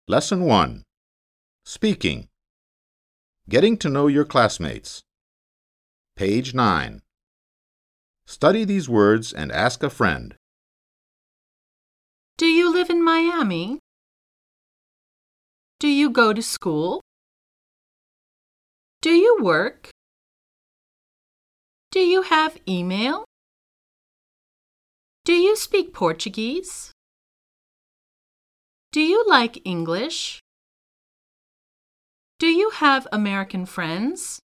Lesson 1. Speaking. Getting to know your classmates. Page 9. Study these words and ask a friend. Do you live in Miami? Do you go to school? Do you work? Do you have email? Do you speak Portuguese? Do you like English? Do you have American friends?